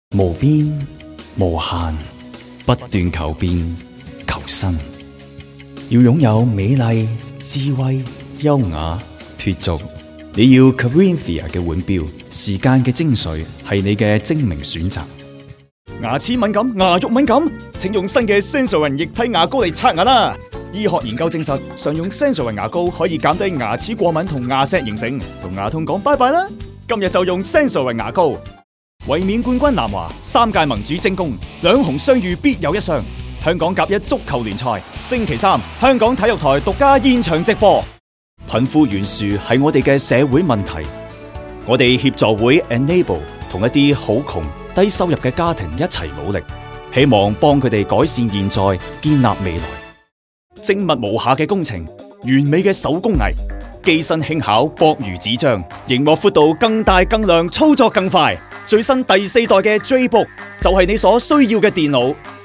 無邊無限，不斷求變求新，要擁有美麗、智慧、優雅、脫俗。你要 Carinthia 嘅腕錶，時間嘅精髓係你嘅精明選擇。 牙齒敏感、牙肉敏感，請用新嘅 Sensodyne 液體牙膏嚟刷牙啦！醫學研究證實，常用 Sensodyne 牙膏可以減低牙齒過敏同牙石形成，同牙痛講拜拜啦！今日就用 Sensodyne 牙膏。衛冕冠軍南華3屆盟主精工，兩雄相遇必有一傷。香港甲一足球聯賽星期3，香港體育台獨家現場直播。 貧富懸殊係我哋嘅社會問題，我哋協助會 Enable 同一啲好窮低收入嘅家庭一齊努力，希望幫佢哋改善現在，建立未來。精密無瑕嘅工程，完美嘅手工藝，機身輕巧，薄如紙張，熒幕闊度更大更亮，操作更快。最新第4代嘅 J Book 就係你所需要嘅電腦。